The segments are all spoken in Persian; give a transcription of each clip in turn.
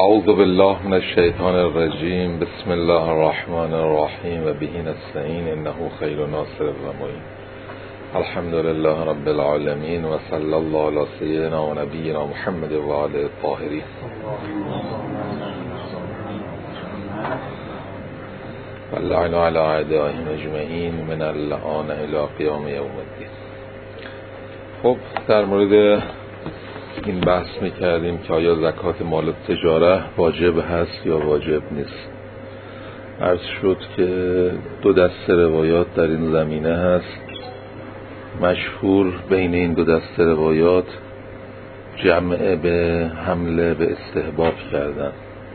اعوذ بالله من الشیطان الرجیم. بسم الله الرحمن الرحیم و به نستعین انه خیر ناصر و معین. الحمد لله رب العالمین و صلی الله علی سیدنا و نبینا محمد و آله الطاهرین. و اللعن علی اعدائهم اجمعین من الآن الی قیام یوم الدین. خب در مورد این بحث میکردیم که آیا زکات مال تجاره واجب هست یا واجب نیست. عرض شد که دو دسته روایات در این زمینه هست. مشهور بین این دو دسته روایات جمع به حمله به استحباب کردن.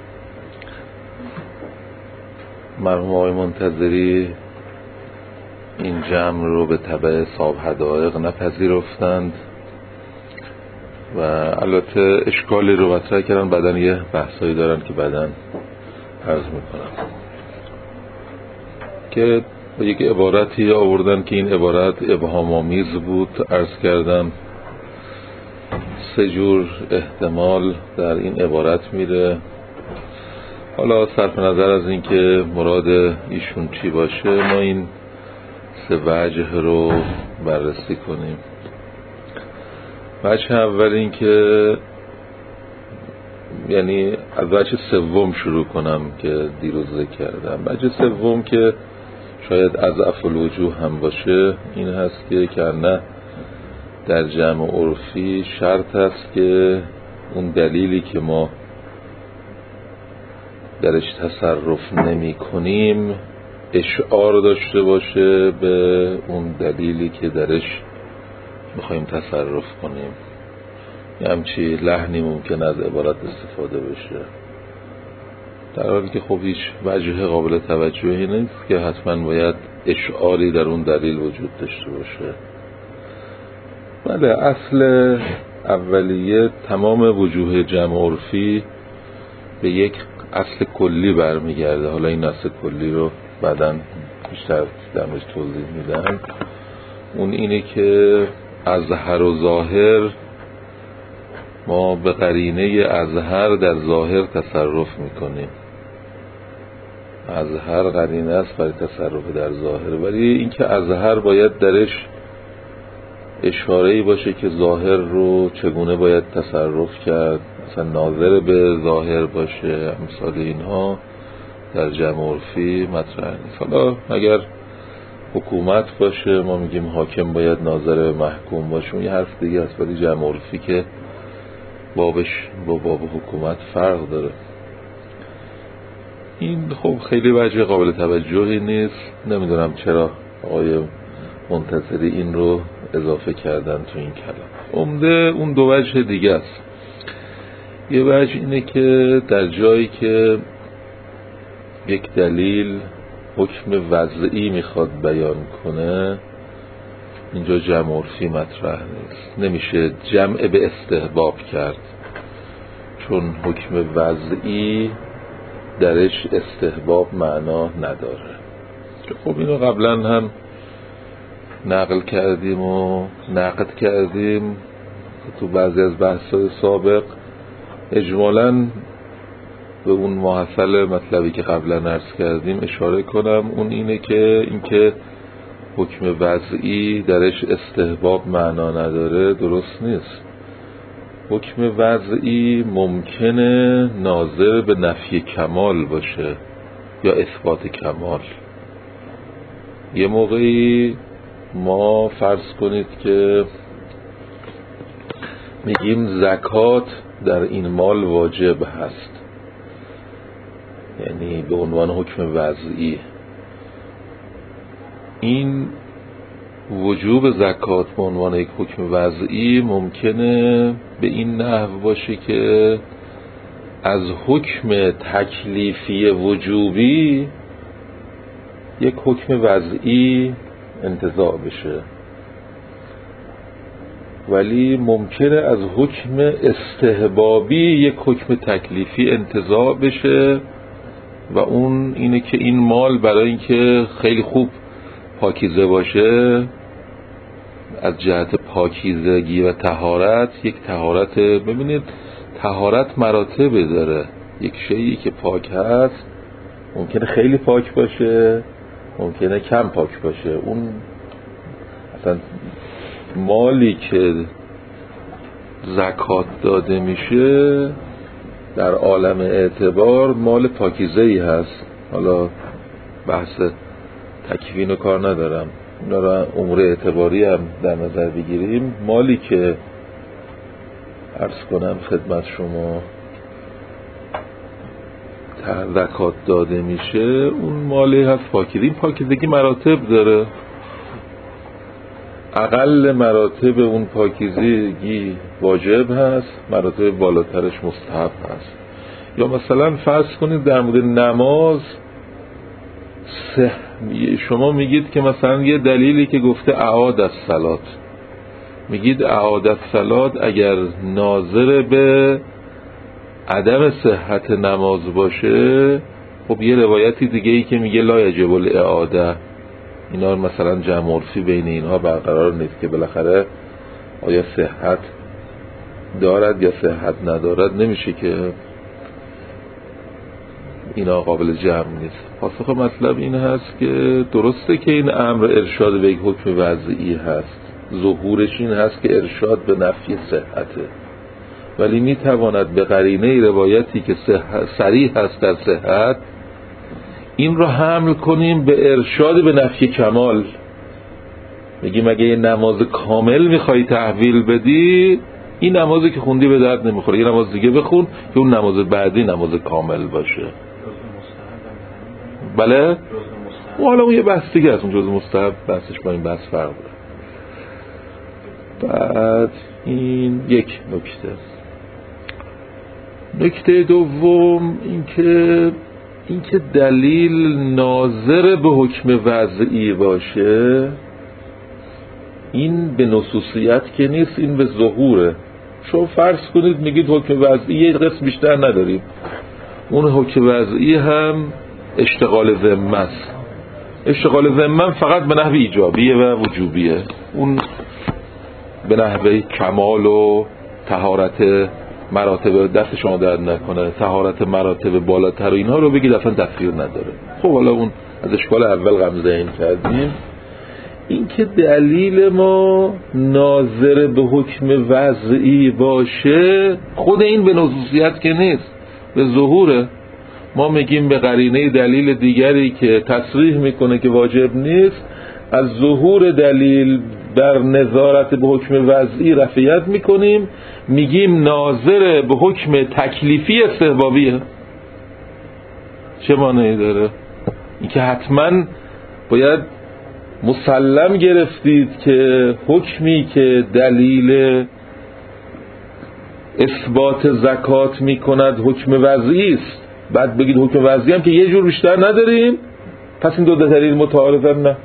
مرحوم آقای منتظری این جمع رو به تبع صاحب حدائق نپذیرفتند و البته اشکالی رو مطرح کردن. بعدن یه بحثایی دارن که بعدن عرض میکنم که یک عبارتی آوردن که این عبارت ابهام آمیز بود. عرض کردم سه جور احتمال در این عبارت میره. حالا صرف نظر از این که مراد ایشون چی باشه ما این سه وجه رو بررسی کنیم. وجه اول این که یعنی از وجه سوم شروع کنم که دیروز ذکر کردم. وجه سوم که شاید اضعف الوجوه هم باشه این هست که نه در جمع عرفی شرط هست که اون دلیلی که ما درش تصرف نمی کنیم اشعار داشته باشه به اون دلیلی که درش میخوایم تصرف کنیم. یه همچی لحنی ممکن از عبارت استفاده بشه، در حالی که خب هیچ وجه قابل توجهی نیست که حتما باید اشعاری در اون دلیل وجود داشته باشه. بله، اصل اولیه تمام وجوه جمع عرفی به یک اصل کلی برمیگرده. حالا این اصل کلی رو بعداً بیشتر درمش توضیح میدم. اون اینه که اظهر و ظاهر ما به قرینه اظهر در ظاهر تصرف میکنیم. اظهر قرینه است برای تصرف در ظاهر، ولی اینکه اظهر باید درش اشاره‌ای باشه که ظاهر رو چگونه باید تصرف کرد، مثلا ناظر به ظاهر باشه، امثال اینها در جمع عرفی مطرح نیست. حالا اگر حکومت باشه ما میگیم حاکم باید ناظر محکوم باشه، اون یه حرف دیگه است. ولی جمع عرفی که بابش با باب حکومت فرق داره. این خب خیلی وجه قابل توجهی نیست. نمیدونم چرا آقای منتظری این رو اضافه کردن تو این کلام. عمده اون دو وجه دیگه است. یه وجه اینه که در جایی که یک دلیل حکم وضعی میخواد بیان کنه اینجا جمع عرفی مطرح نیست. نمیشه جمع به استحباب کرد، چون حکم وضعی درش استحباب معنا نداره. خب اینو قبلا هم نقل کردیم و نقد کردیم تو بعضی از بحث‌های سابق. اجمالاً به اون محصل مطلبی که قبلا عرض کردیم اشاره کنم. اون اینه که اینکه حکم وضعی درش استحباب معنا نداره درست نیست. حکم وضعی ممکنه ناظر به نفی کمال باشه یا اثبات کمال. یه موقعی ما فرض کنید که میگیم زکات در این مال واجب هست، یعنی به عنوان حکم وضعی. این وجوب زکات به عنوان یک حکم وضعی ممکنه به این نحو باشه که از حکم تکلیفی وجوبی یک حکم وضعی انتزاع بشه، ولی ممکنه از حکم استحبابی یک حکم تکلیفی انتزاع بشه و اون اینه که این مال برای اینکه خیلی خوب پاکیزه باشه از جهت پاکیزگی و طهارت، یک طهارت، ببینید طهارت مراتب داره. یک شیئی که پاک هست ممکنه خیلی پاک باشه، ممکنه کم پاک باشه. اون اصلا مالی که زکات داده میشه در عالم اعتبار مال پاکیزه‌ای هست. حالا بحث تکوین و کار ندارم، اینا را امور اعتباری هم در نظر بگیریم. مالی که عرض کنم خدمت شما زکات داده میشه اون مالی هست پاکیزه. این پاکیزگی مراتب داره، اقل مراتب اون پاکیزگی واجب هست، مراتب بالاترش مستحب هست. یا مثلا فرض کنید در مورد نماز شما میگید که مثلا یه دلیلی که گفته اعاد الصلات، میگید اعاد الصلات اگر ناظر به عدم صحت نماز باشه، خب یه روایتی دیگه ای که میگه لا یجب الاعاده، اینا مثلا جمع عرفی بین اینها برقرار نیست که بالاخره آیا صحت دارد یا صحت ندارد، نمیشه که اینا قابل جمع نیست. پاسخ مطلب این هست که درسته که این امر ارشاد به یک حکم وضعی هست، ظهورش این هست که ارشاد به نفی صحته، ولی میتواند به قرینه روایتی که صریح هست در صحت این رو حمل کنیم به ارشاد به نفی کمال. میگیم اگه یه نماز کامل میخوای تحویل بدی، این نمازی که خوندی به درد نمیخوره، یه نماز دیگه بخون که اون نماز بعدی نماز کامل باشه. بله؟ حالا اون یه بحث دیگه است، اون جزء مستحب بحثش با این بحث فرق داره. بعد این یک نکته دوم اینکه دلیل ناظر به حکم وضعی باشه، این به نصوصیت که نیست، این به ظهوره. شما فرض کنید میگید حکم وضعی یه قسم بیشتر نداریم، اون حکم وضعی هم اشتغال ذمه است. اشتغال ذمه فقط به نحو ایجابیه و وجوبیه، اون به نحو کمال و طهارت مراتب دست شما درد نکنه، طهارت مراتب بالاتر و اینها رو بگید اصلا تفسیر نداره. خب حالا اون از اشکال اول غمزه این کردیم. این که دلیل ما ناظر به حکم وضعی باشه، خود این به نصوصیت که نیست، به ظهوره. ما میگیم به قرینه دلیل دیگری که تصریح میکنه که واجب نیست، از ظهور دلیل در نظارت به حکم وضعی رفعیت میکنیم، میگیم ناظر به حکم تکلیفی استحبابیه. چه معنی داره؟ این که حتما باید مسلم گرفتید که حکمی که دلیل اثبات زکات میکند حکم وضعی است، بعد بگید حکم وضعی هم که یه جور بیشتر نداریم، پس این دو دلیل متعارضن. نه،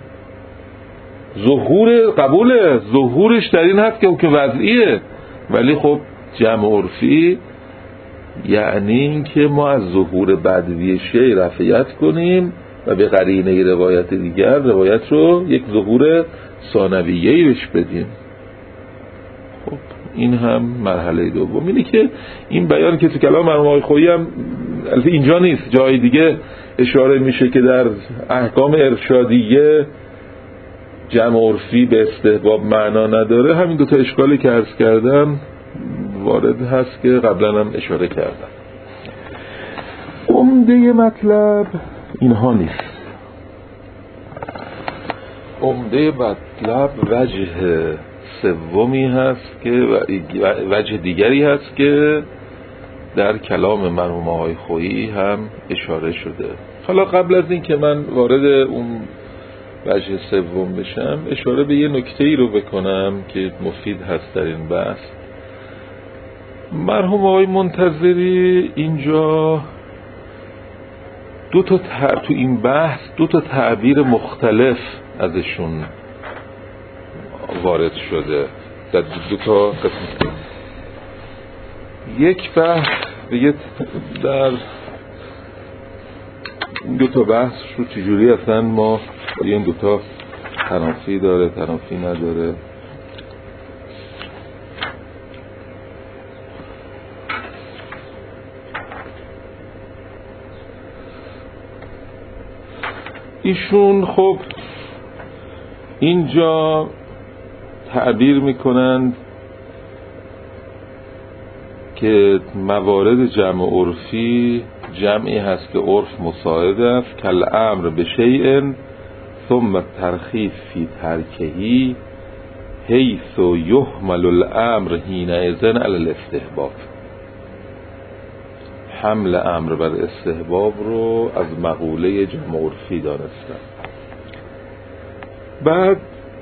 ظهور قبوله، ظهورش در این هست که حکم وضعیه، ولی خب جمع عرفی یعنی این که ما از ظهور بدوی شی رفعیت کنیم و به قرینه روایت دیگر روایت رو یک ظهور ثانویه‌ای بهش بدیم. خب این هم مرحله دوم. اینه که این بیان که تو کلام مرحوم آقای خویی هم اینجا نیست، جای دیگه اشاره میشه که در احکام ارشادیه جمع عرفی به استحباب معنا نداره. همین دوتا اشکالی که عرض کردم وارد هست که قبلا هم اشاره کردم. عمده مطلب اینها نیست. عمده مطلب وجه سومی هست که وجه دیگری هست که در کلام مرحوم آقای خویی هم اشاره شده. حالا قبل از این که من وارد اون وجه سوم بشم، اشاره به یه نکته‌ای رو بکنم که مفید هست در این بحث. مرحوم آقای منتظری اینجا تو این بحث دو تا تعبیر مختلف ازشون وارد شده در دو تا قسم. یک بحث در این دو تا بحث رو چجوری اصلا ما این دو تا تنافی داره تنافی نداره. ایشون خب اینجا تعبیر میکنند که موارد جمع عرفی جمعی هست که عرف مساعد است، کل امر به شیء ثم ترخیص فی ترکهی حیث یحمل الامر حینئذ علی الاستحباب. حمل امر بر استحباب رو از مقوله جمع عرفی دانستن. بعد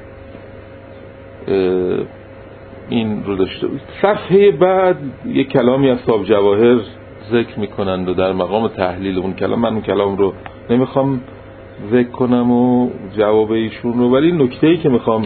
این رو داشته بود. صفحه بعد یک کلامی از صاحب جواهر ذکر میکنند و در مقام تحلیل اون کلام، من اون کلام رو نمیخوام ذکر کنم و جواب ایشون رو، ولی نکته‌ای که میخوام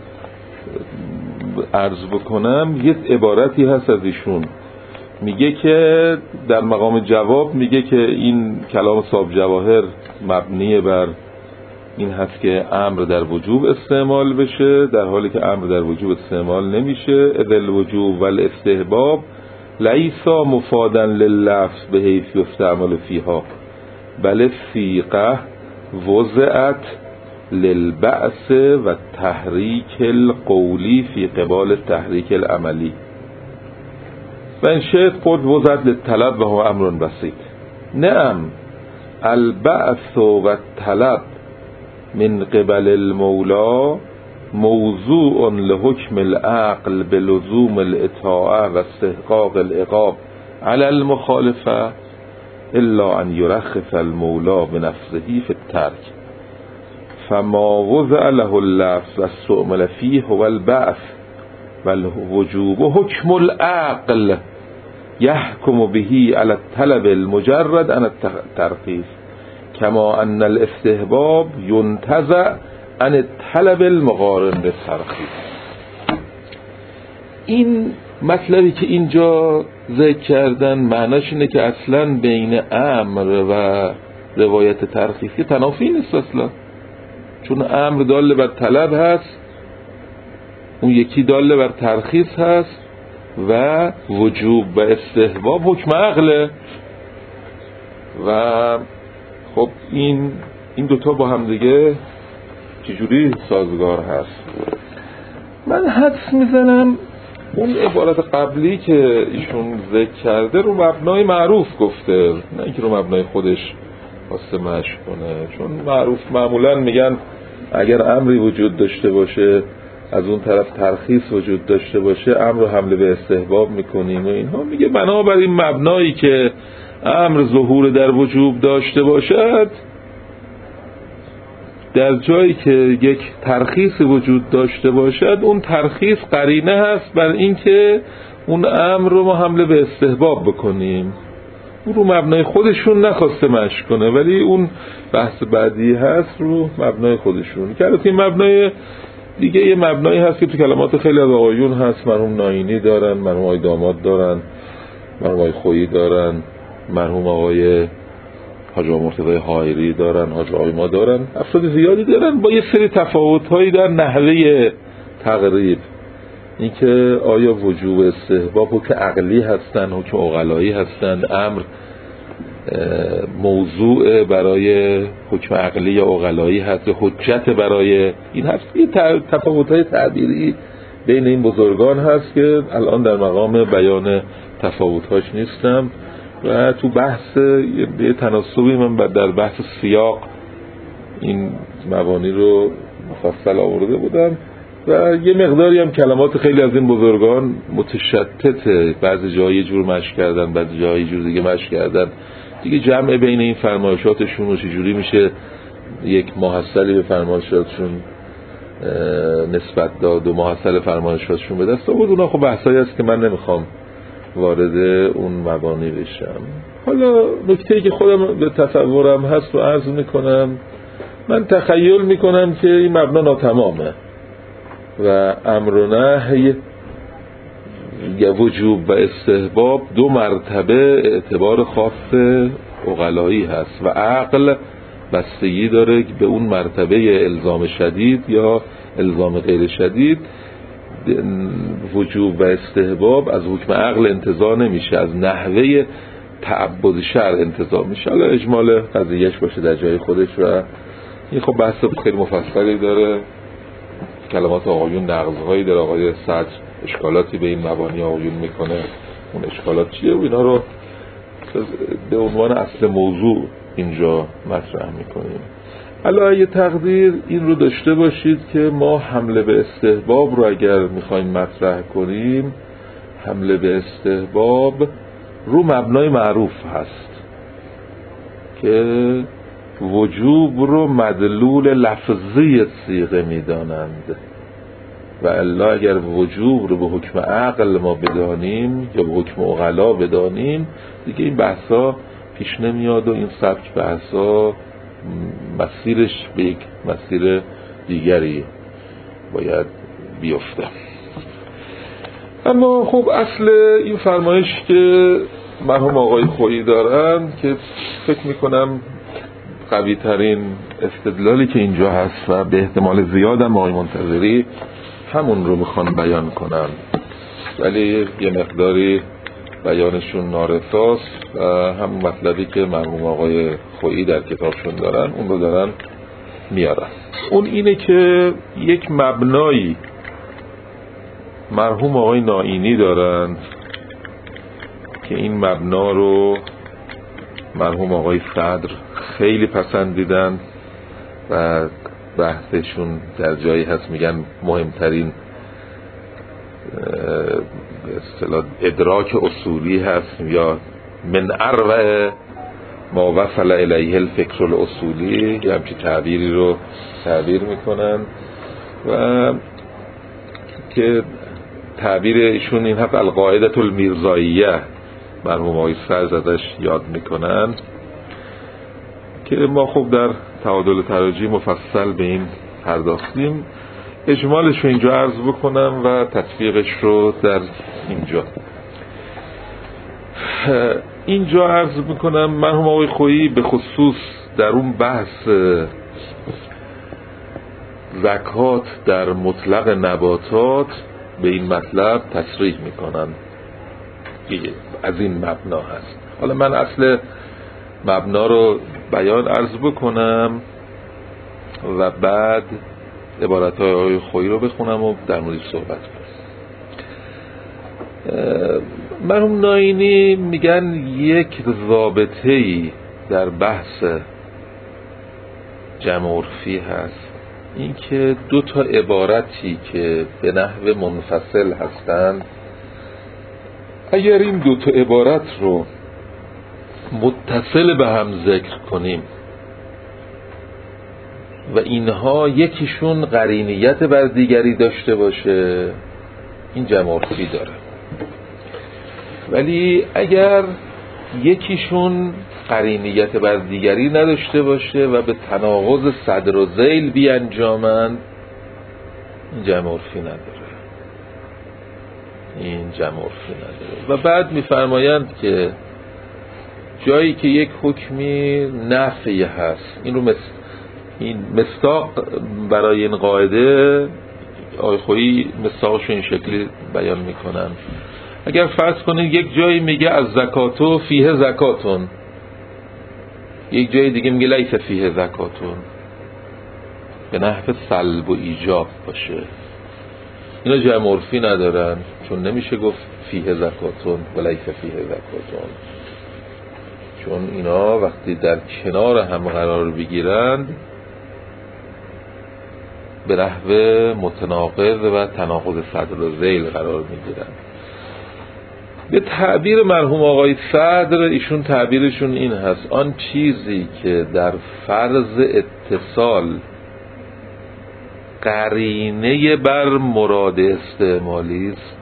عرض بکنم یه عبارتی هست از ایشون، میگه که در مقام جواب میگه که این کلام صاحب جواهر مبنی بر این هست که امر در وجوب استعمال بشه، در حالی که امر در وجوب استعمال نمیشه. اذل وجوب و الاستحباب لیسا مفادا لللفظ به حیث یستعمل فیها بل سیقه وضعت للبعث و تحریک القولی فی قبال تحریک العملی و این شیخ قد وضعت للطلب و هو امر بسیط. نعم البعث و طلب من قبل المولا موضوع لحکم العقل بلزوم الاطاعه و استحقاق العقاب علی المخالفه الا ان یرخص المولا بنفسه فی الترک فما وضع له اللفظ و استعمل فیه هو البعث و الوجوب حکم العقل یحکم به علی الطلب المجرد عن الترخیص کما ان الاستحباب ينتزع عن الطلب المقارن بالترخیص. این مطلبی که اینجا ذکر کردن معناش اینه که اصلا بین امر و روایت ترخیصی تنافی نیست اصلا، چون امر دال بر طلب هست، اون یکی دال بر ترخیص هست و وجوب و استحباب حکم عقله و خب این دوتا با هم دیگه چجوری سازگار هست. من حدس میزنم اون عبارت قبلی که ایشون ذکر کرده رو مبنای معروف گفته، نه اینکه رو مبنای خودش واسه مشق کنه، چون معروف معمولا میگن اگر امری وجود داشته باشه از اون طرف ترخیص وجود داشته باشه امر رو حمله به استحباب میکنیم و اینها. میگه بنابراین مبنایی که امر ظهور در وجوب داشته باشد در جایی که یک ترخیص وجود داشته باشد اون ترخیص قرینه هست بر اینکه اون امر رو ما حمله به استحباب بکنیم. اون رو مبنای خودشون نخواسته مشق کنه، ولی اون بحث بعدی هست رو مبنای خودشون که البته این مبنای دیگه یه مبنایی هست که تو کلمات خیلی از آقایون هست، مرحوم ناینی دارن، مرحوم آقای داماد دارن، مرحوم آقای خویی دارن، مرحوم آقای حاج مرتضی حائری دارن، حاج آقای ما دارن، افراد زیادی دارن با یه سری تفاوت‌هایی در نحوه تقریب. اینکه آیا وجوب استحباب حکم عقلی هستن، حکم عقلایی هستن، امر موضوع برای حکم عقلی یا عقلایی هست، حجت برای این هست. یه تفاوت‌های تعبیری بین این بزرگان هست که الان در مقام بیان تفاوت‌هاش نیستم و تو بحث به تناسبی من در بحث سیاق این مبانی رو مفصل آورده بودم و یه مقداری هم کلمات خیلی از این بزرگان متشتته، بعضی جایی یه جور مشق کردن، بعضی جایی یه جور دیگه مشق کردن دیگه. جمع بین این فرمایشاتشون و چجوری میشه یک محصلی به فرمایشاتشون نسبت داد و محصل فرمایشاتشون به دست آورد، اونا خب بحثایی هست که من نمیخوام وارد اون مبانی بشم. حالا نکته‌ای که خودم به تصورم هست رو عرض میکنم. من تخیل میکنم که این مبنا ناتمامه و امر و نهی یا وجوب و استحباب دو مرتبه اعتبار خاص عقلایی هست و عقل بستگی داره به اون مرتبه الزام شدید یا الزام غیر شدید. وجوب و استحباب از حکم عقل انتزاع نمیشه، از نحوه تعبد شرع انتزاع میشه. حالا اجمال قضیهش باشه در جای خودش و این خب بحث خیلی مفصلی داره، کلمات آقایون نقض‌هایی داره، آقای صدر اشکالاتی به این مبانی آقایون میکنه، اون اشکالات چیه و اینا رو به عنوان اصل موضوع اینجا مطرح میکنیم. علاوه تقدیر این رو داشته باشید که ما حمله به استحباب رو اگر میخوایم مطرح کنیم، حمله به استحباب رو مبنای معروف هست که وجوب رو مدلول لفظی صیغه میدانند و الا اگر وجوب رو به حکم عقل ما بدانیم یا به حکم عقلا بدانیم دیگه این بحثا پیش نمیاد و این سبک بحثا مسیرش به یک مسیر دیگری باید بیفته. اما خب اصل این فرمایش که مرحوم آقای خویی دارن که فکر میکنم قوی ترین استدلالی که اینجا هست و به احتمال زیادم آقای منتظری همون رو میخوان بیان کنن، ولی یه مقداری بیانشون نارساست و همون مطلبی که مرحوم آقای خویی در کتابشون دارن اون رو دارن میارن. اون اینه که یک مبنایی مرحوم آقای نائینی دارند که این مبنا رو مرحوم آقای صدر خیلی پسندیدن و بحثشون در جایی هست میگن مهمترین به اصطلاح ادراک اصولی هست یا من اروع ما وصل الیه الفکر الاصولی، یا همچی تعبیری رو تعبیر میکنن و که تعبیر ایشون این هست القاعده المیرزاییه، مرحوم آقای صدر ازش یاد میکنن که ما خب در تعادل تراجی مفصل به این پرداختیم. اجمالش رو اینجا عرض بکنم و تطبیقش رو در اینجا عرض میکنم. مرحوم آقای خویی به خصوص در اون بحث زکات در مطلق نباتات به این مطلب تصریح میکنن از این مبنا هست. حالا من اصل مبنا رو بیان عرض بکنم و بعد عبارتهای آقای خویی رو بخونم و در موردش صحبت کنم. مرحوم نائینی میگن یک ضابطه‌ای در بحث جمع عرفی هست، این که دو تا عبارتی که به نحو منفصل هستند اگر این دو تا عبارت رو متصل به هم ذکر کنیم و اینها یکیشون قرینیت بر دیگری داشته باشه این جمع عرفی داره، ولی اگر یکیشون قرینیت بر دیگری نداشته باشه و به تناقض صدر و ذیل بیانجامند این جمع عرفی نداره. و بعد میفرمایند که جایی که یک حکمی نفی هست این مصداق برای این قاعده آقای خویی مصداقش این شکلی بیان میکنن. اگر فرض کنید یک جایی میگه از زکاتو فیه زکاتون، یک جای دیگه میگه لیس فیه زکاتون، به نحو سلب و ایجاب باشه، اینا جمع عرفی ندارن، چون نمیشه گفت فیه زکاتون و لیس فیه زکاتون، چون اینا وقتی در کنار هم قرار بگیرند به نحو متناقض و تناقض صدر و ذیل قرار میگیرند. به تعبیر مرحوم آقای صدر ایشون تعبیرشون این هست آن چیزی که در فرض اتصال قرینه بر مراد استعمالی است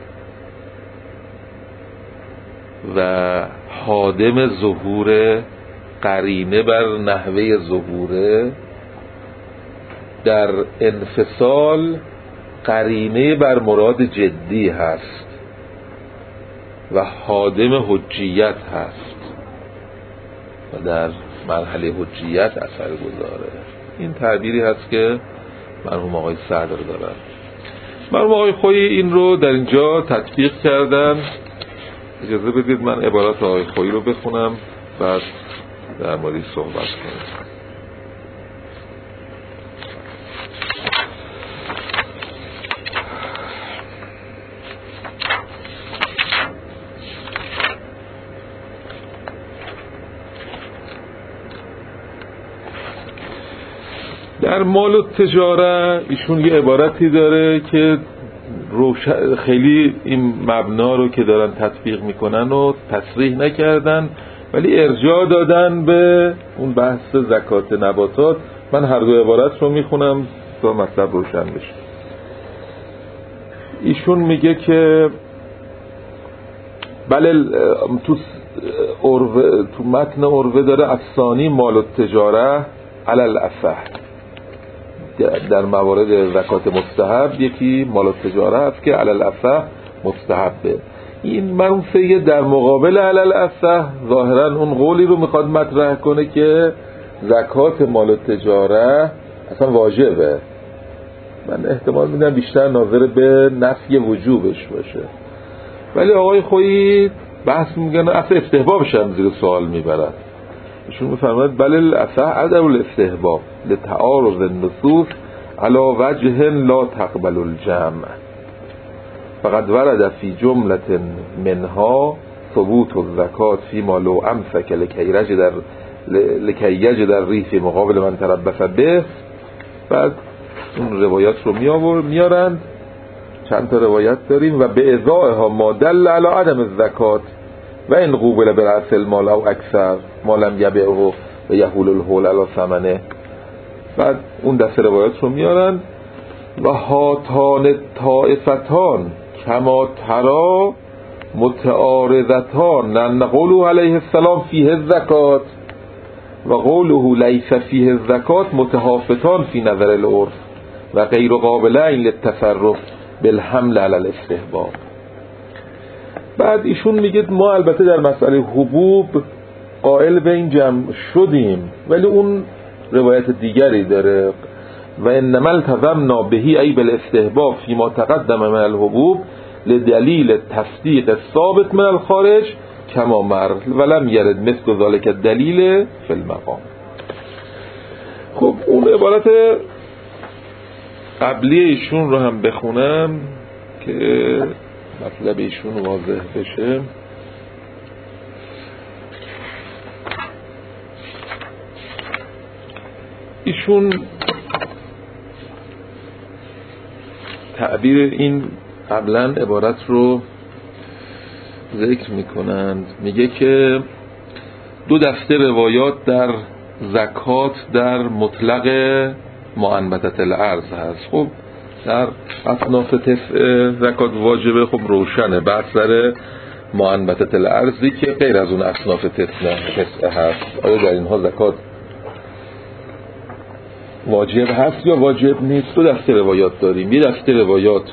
و حادم ظهور قرینه بر نحوه ظهوره، در انفصال قرینه بر مراد جدی هست و حادم حجیت هست و در مرحله حجیت اثر گذاره. این تعبیری هست که مرحوم آقای صدر دارن. مرحوم آقای خویی این رو در اینجا تطبیق کردن. اجازه بدید من عبارات آقای خویی رو بخونم بعد در موردش صحبت کنم. در مال التجاره ایشون یه عبارتی داره که خیلی این مبنا رو که دارن تطبیق میکنن و تصریح نکردن، ولی ارجاع دادن به اون بحث زکات نباتات. من هر دو عبارت رو میخونم تا مطلب روشن بشه. ایشون میگه که بله تو متن عروه داره الثانی مال التجاره علی الاصح، در موارد زکات مستحب یکی مال التجاره هست که علی الاصح مستحبه. این منفعه در مقابل علی الاصح ظاهرا اون قولی رو میخواد مطرح کنه که زکات مال التجاره اصلا واجبه. من احتمال میدم بیشتر ناظر به نفی وجوبش باشه، ولی آقای خویی بحث میگن اصلا استحبابش هم زیر سوال میبرد. ایشون میفرماید بله الاصح عدم الاستحباب لتعارض النصوص علی وجه لا تقبل الجمع، فقد ورد فی جملة منها ثبوت الزکات فیما لو امسک لکی یجد الریح فی مقابل من تربص به. بعد اون روایات رو میارند، چند تا روایت داریم، و به ازائها ما دل علی عدم الزکات و ان قوبل برأس المال او اکثر ما لم یبعه و یحول الحول علی ثمنه. بعد اون دست روایات رو میارن و هاتان طائفتان کما ترا متعارضتان لأن قوله علیه السلام فیه الزکات و قوله لیس فیه الزکات متهافتان فی نظر العرف و غیر قابلین للتصرف بالحمل علی الاستحباب. بعد ایشون میگه ما البته در مسئله حبوب قائل به این جمع شدیم، ولی اون روایت دیگری داره و انما التزمنا بهی ای بالاستحباب فيما تقدم من الحبوب لدلیل تصدیق ثابت من الخارج کما مر ولم یرد مثل ذلك الدلیل فی المقام. خب اون عبارت قبلی ایشون رو هم بخونم که مطلب ایشون واضح بشه. ایشون تعبیر این قبلا عبارت رو ذکر میکنند، میگه که دو دسته روایات در زکات در مطلق معنبتت الارض هست. خب در اصناف زکات واجبه خب روشنه، بحث سر معنبتت الارضی که غیر از اون اصناف تسعه هست. آیا در اینها زکات واجب هست یا واجب نیست؟ دو دسته روایات داریم. یه دسته روایات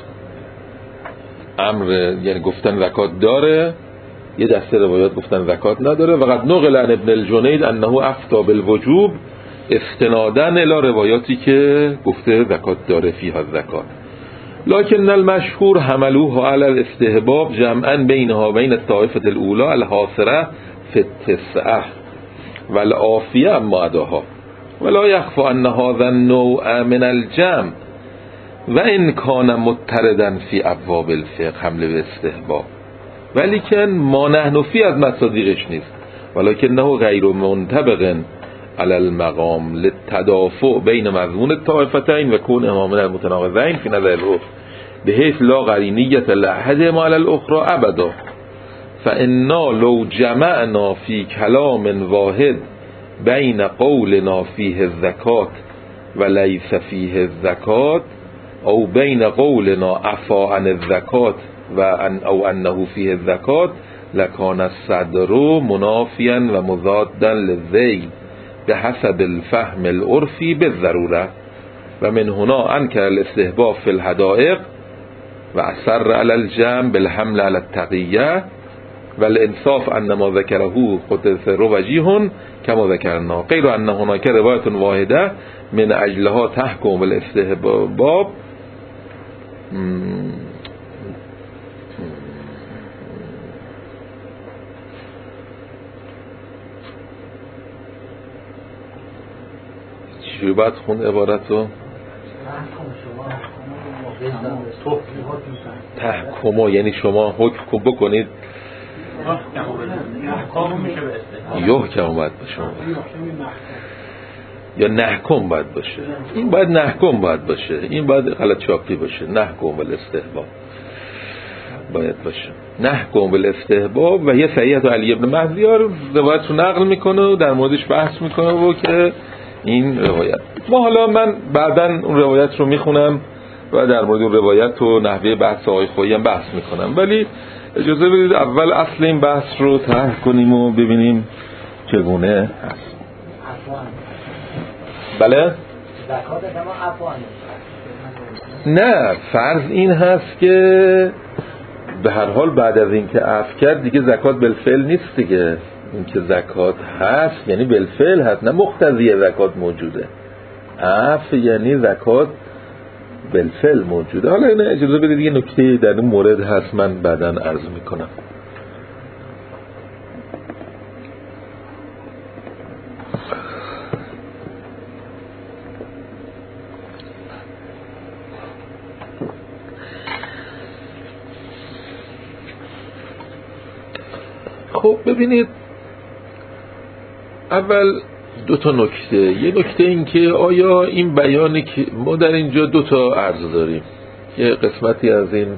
امر یعنی گفتن زکات داره، یه دسته روایات گفتن زکات نداره. و قد نقل عن ابن الجنید انه افتى بالوجوب استنادا الی روایاتی که گفته زکات داره فیها زکات، لكن المشهور حملوه على الاستحباب جمعا بینها بین الطائفه الاولى الحاصره فی التسعه والعافیه اما اداها ولا يخفى ان هذا النوع من الجمع و ان کان مضطردا فی ابواب الفقه حمل به استحباب ولیکن ما نحن فی از مصادیقش نیست، ولکنه غیر منطبق علی المقام للتدافع بین مضمون الطائفتین و کون امام المتناقضین فی نظر الحکم بحيث لا قرینیة لأحدهما علی الاخرى ابدا، فإنا لو جمعنا فی کلام واحد بین قولنا فیه الزکات و لیس فیه الزکات او بین قولنا عفا عن الزکات و او انه فیه الزکات لکان الصدر منافیا و مضادا للذیل بحسب الفهم العرفی بالضروره و من هنا انکر الاستحباب فی الحدائق و اصر علی الجمع بالحمل علی التقیه والانصاف ان ما ذکره قدس وجیه کما ذکرنا غیر ان هناك روایت واحده من اجلها تحکم بالاستحباب چی باید خون عبارتو تحکمو یعنی شما حکم بکنید یحکم اومد به شما. یا نحکم باید باشه. این باید نحکم باید باشه، این باید غلط چاپی باشه. نحکم بالاستحباب باید باشه. نحکم بالاستحباب و یه صحیحت علی ابن مهدیار روایت رو نقل میکنه و در موردش بحث میکنه و که این روایت ما حالا من بعداً اون روایت رو میخونم و در مورد اون روایت و نحوه بحث آقای خویی هم بحث میکنم، ولی اجازه بدید اول اصل این بحث رو طرح کنیم و ببینیم چگونه هست. بله؟ نه، فرض این هست که به هر حال بعد از این که عفو کرد دیگه زکات بالفعل نیست دیگه. این که زکات هست یعنی بالفعل هست، نه مقتضی زکات موجوده. عفو یعنی زکات بالفعل موجوده. حالا این اجازه بدید یه نکته در این مورد هست من بعداً عرض میکنم. خب ببینید، اول دو تا نکته. یه نکته این که آیا این بیانی که ما در اینجا دو تا عرض داریم، یه قسمتی از این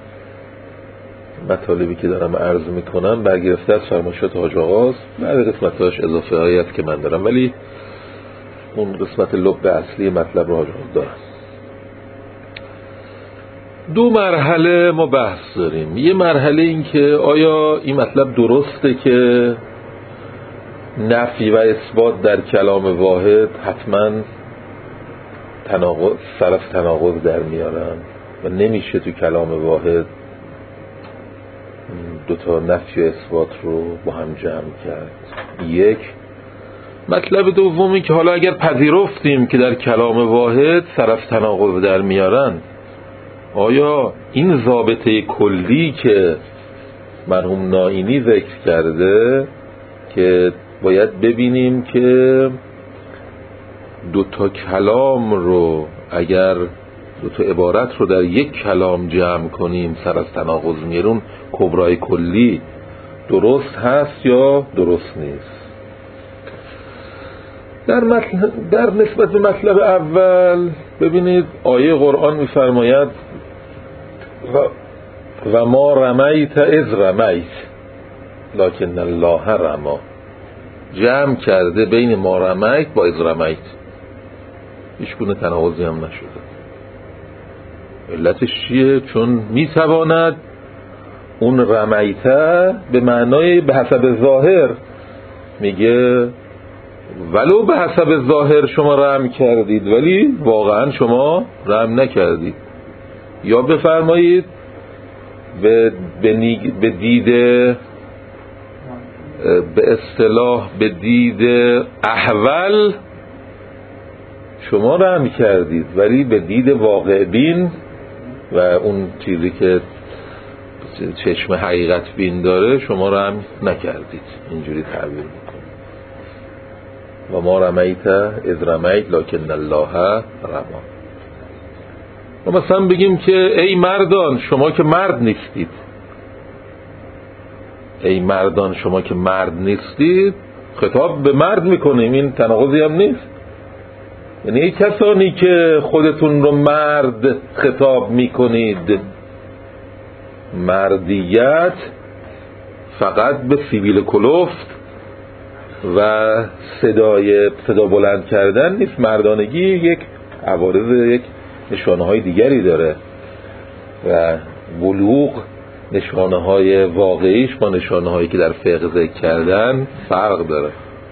مطالبی که دارم عرض میکنم برگرفته از فرمایشات حاج آقاست، بعد قسمتاش اضافه هایی است که من دارم، ولی اون قسمت لب اصلی مطلب رو حاج آقا دارم. دو مرحله ما بحث داریم. یه مرحله این که آیا این مطلب درسته که نفی و اثبات در کلام واحد حتما تناقض در میارن و نمیشه تو کلام واحد دوتا نفی و اثبات رو با هم جمع کرد. یک مطلب دومی که حالا اگر پذیرفتیم که در کلام واحد تناقض در میارن، آیا این ضابطه کلی که مرحوم نائینی ذکر کرده که باید ببینیم که دوتا کلام رو، اگر دوتا عبارت رو در یک کلام جمع کنیم سر از تناقض میرون، کبرای کلی درست هست یا درست نیست. در نسبت به مطلب اول ببینید آیه قرآن میفرماید و ما رمیت اذ رمیت لکن الله رما. جمع کرده بین ما رمیت با اذ رمیت، هیچ گونه تناقضی هم نشده. علتش چیه؟ چون میتواند اون رمیته به معنای به حسب ظاهر، میگه ولو به حسب ظاهر شما رحم کردید ولی واقعا شما رحم نکردید. یا بفرمایید به دید، به اصطلاح به دید احول شما رحم کردید ولی به دید واقع بین و اون چیزی که چشم حقیقت بین داره شما رحم نکردید. اینجوری تعبیر میکنه و ما رمیت اذ رمیت لکن الله رما. و مثلا بگیم که ای مردان شما که مرد نیستید، ای مردان شما که مرد نیستید، خطاب به مرد میکنیم، این تناقضی هم نیست. یعنی ای کسانی که خودتون رو مرد خطاب میکنید، مردیت فقط به سیبیل کلفت و صدا بلند کردن نیست. مردانگی یک عوارض، یک نشانه های دیگری داره و بلوغ نشانه های واقعیش با نشانه هایی که در فقه ذکر کردن فرق داره.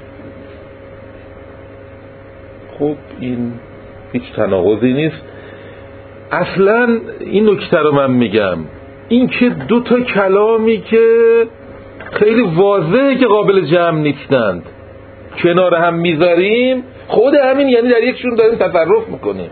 خب این هیچ تناقضی نیست. اصلا این نکته رو من میگم، این که دو تا کلامی که خیلی واضحه که قابل جمع نیستند کنار هم میذاریم، خود همین یعنی در یکشون داریم تصرف میکنیم.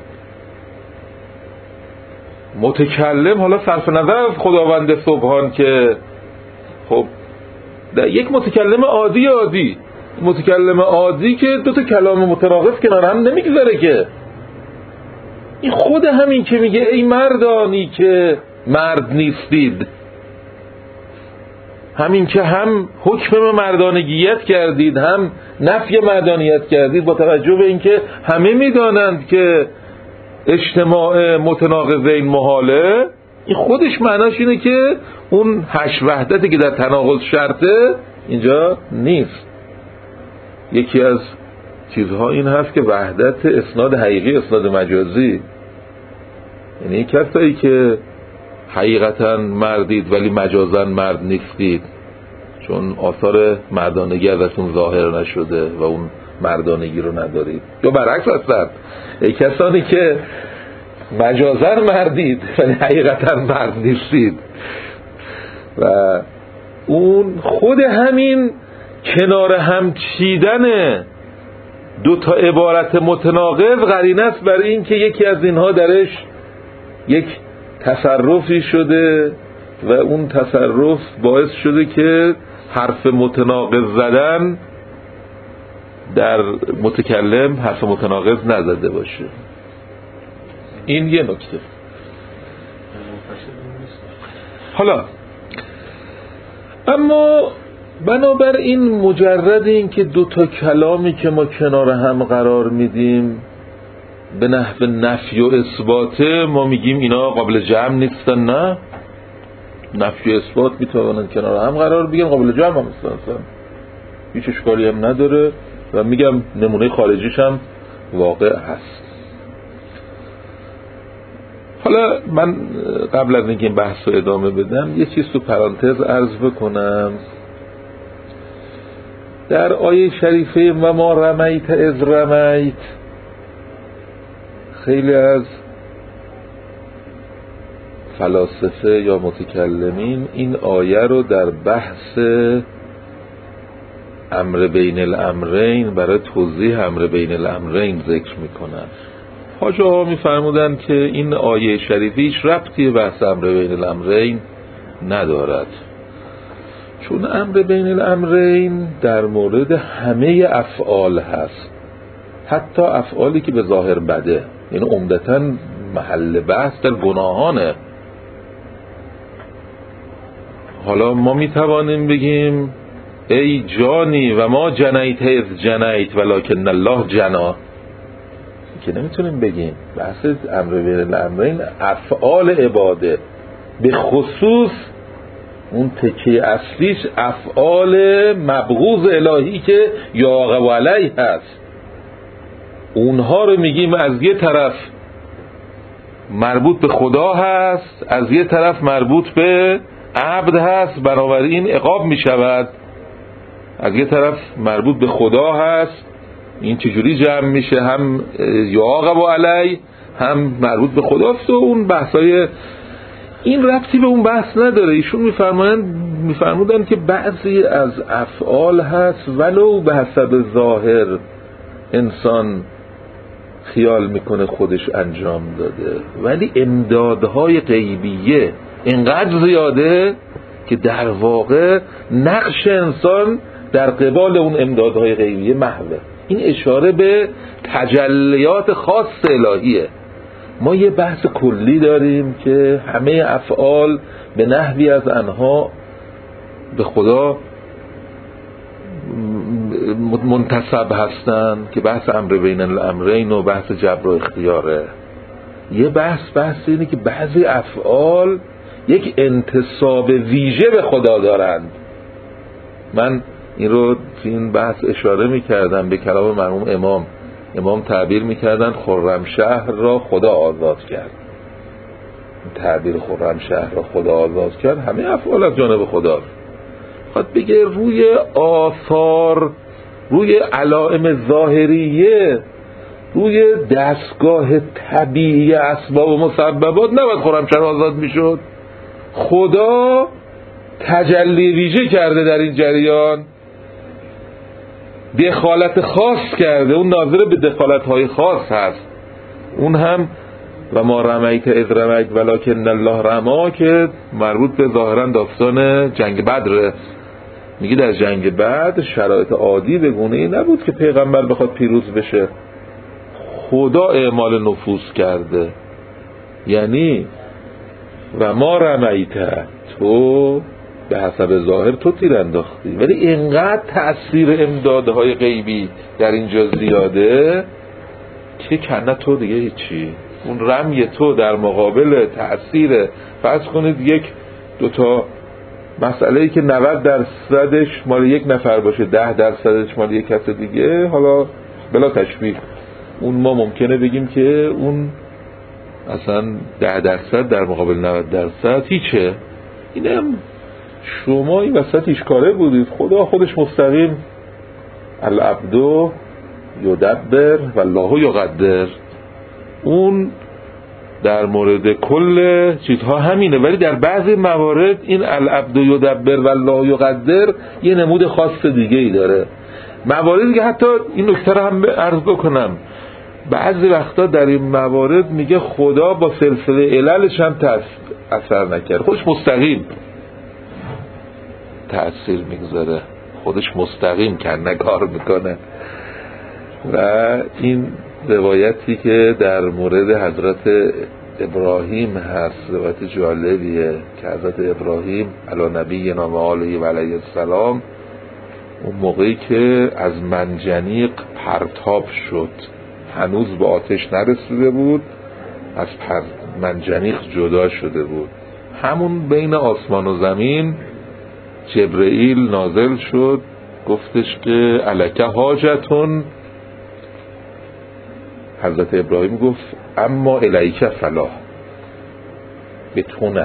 متکلم، حالا صرف نظر از خداوند سبحان که خب در یک متکلم عادی متکلم عادی که دو تا کلام متناقض کنار هم نمیگذاره که. این خود همین که میگه ای مردانی که مرد نیستید، همین که هم حکم مردانگیت کردید هم نفی مردانیت کردید، با توجه به اینکه همه میدانند که اجتماع متناقضین محاله، این خودش معناش اینه که اون 8 وحدتی که در تناقض شرطه اینجا نیست. یکی از چیزها این هست که وحدت اسناد حقیقی اسناد مجازی، یعنی کسایی که حقیقتا مردید ولی مجازا مرد نیستید، چون آثار مردانگی ازتون ظاهر نشده و اون مردانگی رو ندارید، یا برعکس هستن ای کسانی که مجازا مردید ولی حقیقتا مرد نیستید. و اون خود همین کنار هم چیدن دو تا عبارت متناقض قرینه است برای این که یکی از اینها درش یک تصرفی شده و اون تصرف باعث شده که حرف متناقض زدن در متکلم حرف متناقض نزده باشه. این یه نکته. حالا اما بنابراین مجرد این که دو تا کلامی که ما کنار هم قرار میدیم به نحو نفی و اثبات ما میگیم اینا قابل جمع نیستن، نه، نفی و اثبات میتونن کنار هم قرار بگیرن، قابل جمع هم نیستن، هیچ اشکالی هم نداره و میگم نمونه خارجیش هم واقع هست. حالا من قبل از اینکه این بحث رو ادامه بدم یه چیز تو پرانتز عرض بکنم. در آیه شریفه و ما رمیت اذ رمیت، خیلی از فلاسفه یا متکلمین این آیه رو در بحث امر بین الامرین، برای توضیح امر بین الامرین ذکر میکنن. حاجه ها میفرمودن که این آیه شریفه هیچ ربطی به بحث امر بین الامرین ندارد، چون امر بین الامرین در مورد همه افعال هست، حتی افعالی که به ظاهر بده، یعنی عمدتاً محل بحث در گناهانه. حالا ما میتوانیم بگیم ای جانی و ما جنیت اذ جنیت ولکن الله جنا، که نمیتونیم بگیم. بحث امر بین الامرین افعال عباده، به خصوص اون تکیه اصلیش افعال مبغوض الهی که یاغ و علی هست، اونها رو میگیم از یه طرف مربوط به خدا هست، از یه طرف مربوط به عبد هست، بنابراین عقاب میشود. از یه طرف مربوط به خدا هست، این چجوری جمع میشه؟ هم یاغ و علی هم مربوط به خداست. و اون بحثای این ربطی به اون بحث نداره. ایشون میفرمودن که بعضی از افعال هست ولو به حسب ظاهر انسان خیال میکنه خودش انجام داده، ولی امدادهای غیبیه اینقدر زیاده که در واقع نقش انسان در قبال اون امدادهای غیبیه محوه. این اشاره به تجلیات خاص الهیه. ما یه بحث کلی داریم که همه افعال به نحوی از آنها به خدا منتسب هستن که بحث امر بین الامرین و بحث جبر و اختیاره. یه بحث اینه که بعضی افعال یک انتساب ویژه به خدا دارند. من این رو تو این بحث اشاره میکردم به کلام مرحوم امام تعبیر میکردن خرمشهر را خدا آزاد کرد. تعبیر خرمشهر را خدا آزاد کرد همه افعال از جانب خدا. خواهد بگه روی آثار، روی علائم ظاهریه، روی دستگاه طبیعی اسباب و مسببات نباید خرمشهر آزاد میشد. خدا تجلی ویژه کرده در این جریان، دخالت خاص کرده، اون ناظر به دخالت‌های خاص هست. اون هم و ما رمیت اذ رمیت ولکن الله رما که مربوط به ظاهرا داستان جنگ بدر. میگه در جنگ بدر شرایط عادی به گونه‌ای نبود که پیغمبر بخواد پیروز بشه، خدا اعمال نفوذ کرده. یعنی و ما رمیت، تو به حسب ظاهر تو تیر انداختی، ولی اینقدر تأثیر امدادهای غیبی در اینجا زیاده که کنه تو دیگه هیچی. اون رمی تو در مقابل تأثیر، فرض کنید یک دوتا مسئله‌ای که 90% مال یک نفر باشه، 10% مال یک کس دیگه، حالا بلا تشبیه اون ما ممکنه بگیم که اون اصلا 10% در مقابل 90% هیچه. اینم شما این وسط ایشکاره بودید، خدا خودش مستقیم العبد یدبر والله یقدر، اون در مورد کل چیزها همینه، ولی در بعضی موارد این العبد یدبر والله یقدر یه نمود خاص دیگه ای داره. مواردی که حتی این نکته رو هم عرض بکنم، بعضی وقتا در این موارد میگه خدا با سلسله عللش هم اثر نکرد، خودش مستقیم تأثیر میگذاره، خودش مستقیم کنگار میکنه. و این روایتی که در مورد حضرت ابراهیم هست، روایت جالبیه که حضرت ابراهیم علی نبینا و آله و علیه السلام اون موقعی که از منجنیق پرتاب شد، هنوز به آتش نرسیده بود، از منجنیق جدا شده بود، همون بین آسمان و زمین جبرئیل نازل شد، گفتش که الک حاجتون. حضرت ابراهیم گفت اما الیک فلا، به تو نه.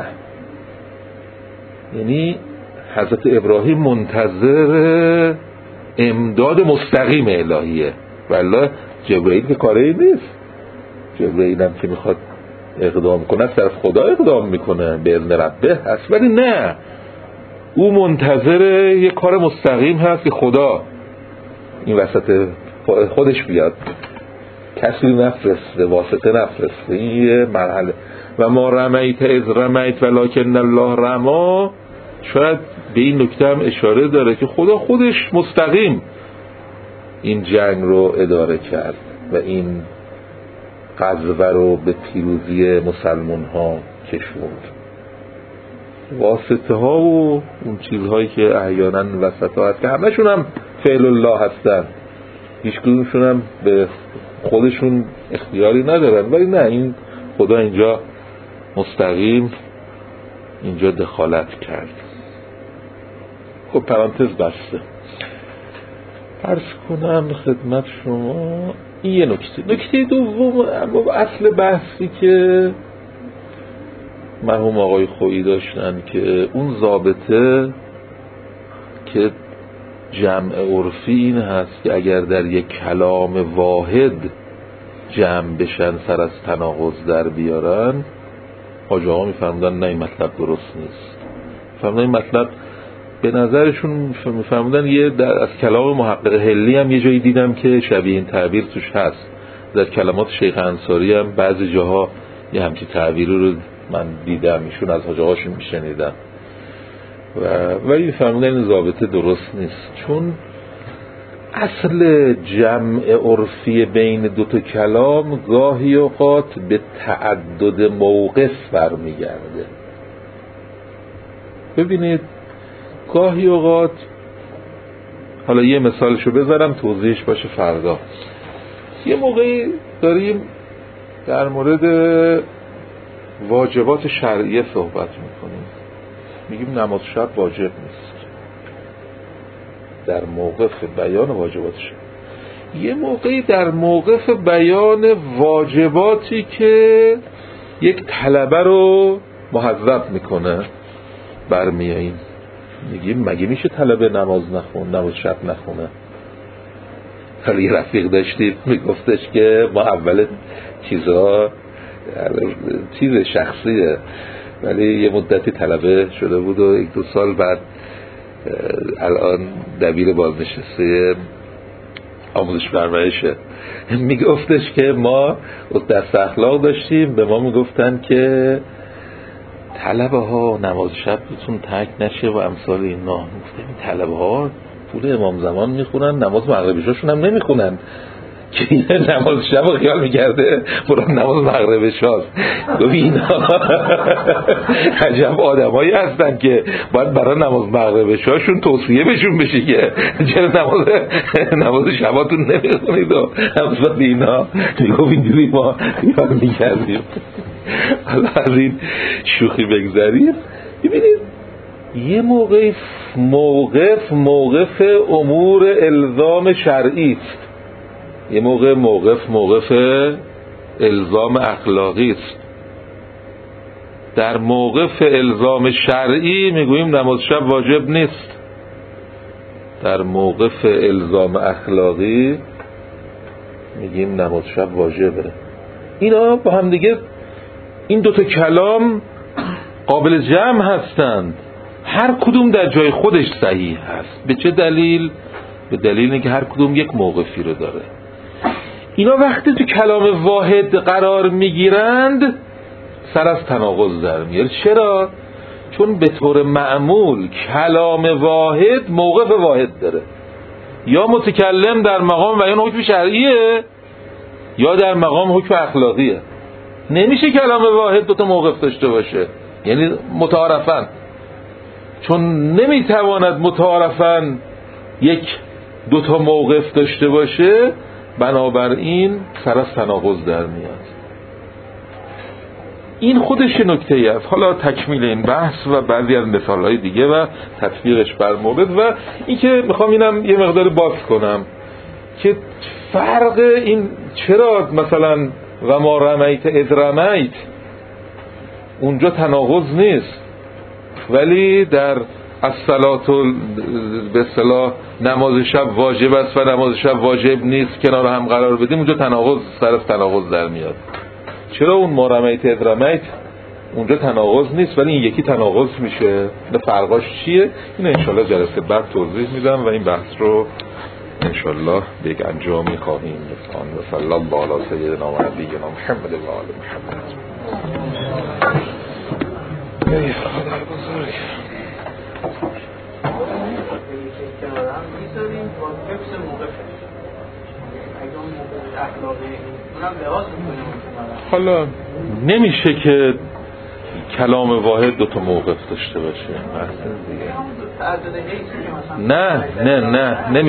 یعنی حضرت ابراهیم منتظر امداد مستقیم الهیه، والله جبرئیل که کاری نیست، جبرئیل هم که میخواد اقدام کنه از طرف خدا اقدام میکنه به اذن ربه هست، ولی نه، او منتظر یک کار مستقیم هست که خدا این وسط خودش بیاد، کسی نفرسته، واسطه نفرسته. این یه مرحله. و ما رمیت اذ رمیت ولکن الله رما، شاید به این نکته هم اشاره داره که خدا خودش مستقیم این جنگ رو اداره کرد و این غزوه رو به پیروزی مسلمان ها کشوند. واسطه ها و اون چیزهایی که احیانا وسط ها هست که همشون هم فعل الله هستن، هیچ کدومشون هم به خودشون اختیاری ندارن، ولی نه، این خدا اینجا مستقیم اینجا دخالت کرد. خب پرانتز بسته. عرض کنم خدمت شما این یه نکته دوم، اما اصل بحثی که مرحوم آقای خویی داشتن که اون ضابطه که جمع عرفی این هست که اگر در یک کلام واحد جمع بشن سر از تناقض در بیارن، حاجی آقا میفرمودن نه این مطلب درست نیست. فرمودن این مطلب به نظرشون میفرمودن یه از کلام محقق حلی هم یه جایی دیدم که شبیه این تعبیر توش هست، در کلمات شیخ انصاری هم بعضی جاها یه همچین تعبیری رو من دیدم، ایشون از حاجی آقاشون میشنیدم، ولی فرمودن این ضابطه درست نیست، چون اصل جمع عرفی بین دوتا کلام گاهی اوقات به تعدد موقف برمیگرده. ببینید گاهی اوقات، حالا یه مثالشو بذارم توضیحش باشه فردا، یه موقعی داریم در مورد واجبات شرعیه صحبت میکنیم، میگیم نماز شب واجب نیست، در موقف بیان واجباتش. یه موقعی در موقف بیان واجباتی که یک طلبه رو محذب میکنه برمیاییم، میگیم مگه میشه طلبه نماز شب نخونه؟ حالا یه رفیق داشتیم میگفتش که ما اول چیز شخصیه، ولی یه مدتی طلبه شده بود و 1-2 سال بعد الان دبیر بازنشسته آموزش پرورشه، میگفتش که ما درس اخلاق داشتیم، به ما میگفتن که طلبه ها نماز شب بهتون ترک نشه و امثال اینا. گفتم طلبه ها پول امام زمان میخونن، نماز مغربیشاشون هم نمیخونن، که نماز شب رو خیال میکرده برای نماز مغرب شاست. اینا عجب آدمایی هستن که باید برای نماز مغرب شاشون توصیه بهشون بشه که چرا نماز شباتون نمیخونید و همسال اینا میگو اینجوری ما خیال میکردیم. حالا از این شوخی بگذاریم. ببینید یه موقف امور الزام شرعی است، یه موقف الزام اخلاقی است. در موقف الزام شرعی میگوییم نماز شب واجب نیست، در موقف الزام اخلاقی میگیم نماز شب واجبه. اینا با هم دیگه این دوتا کلام قابل جمع هستند، هر کدوم در جای خودش صحیح هست. به چه دلیل؟ به دلیل اینکه هر کدوم یک موقفی رو داره. اینا وقتی تو کلام واحد قرار میگیرند سر از تناقض در میاد. چرا؟ چون به طور معمول کلام واحد موقف واحد داره، یا متکلم در مقام بیان حکم شرعیه یا در مقام حکم اخلاقیه. نمیشه کلام واحد دوتا موقف داشته باشه، یعنی متعارفاً، چون نمیتواند متعارفاً یک دوتا موقف داشته باشه، بنابراین سر از تناقض در میاد. این خودش نکته است. حالا تکمیل این بحث و بعضی از مثالهای دیگه و تطبیقش بر مورد و این که میخوام اینم یه مقدار باز کنم که فرق این چرا مثلا و ما رمیت اذ رمیت اونجا تناقض نیست، ولی در الصلاة به اصطلاح نماز شب واجب است و نماز شب واجب نیست کنار هم قرار بدیم، اونجا تناقض سر از تناقض در میاد. چرا اون ما رمیت اذ رمیت اونجا تناقض نیست ولی این یکی تناقض میشه؟ فرقاش چیه؟ این انشالله جلسه بعد توضیح میدم و این بحث رو انشالله به یک انجامی خواهیم رساند. و صلی الله علی سیدنا و نبینا محمد و آل محمد. ای خدای بزرگ. حالا نمیشه که کلام واحد دوتا موقف داشته باشه. نه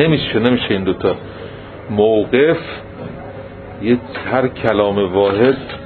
نمیشه این دوتا موقف. هر کلام واحد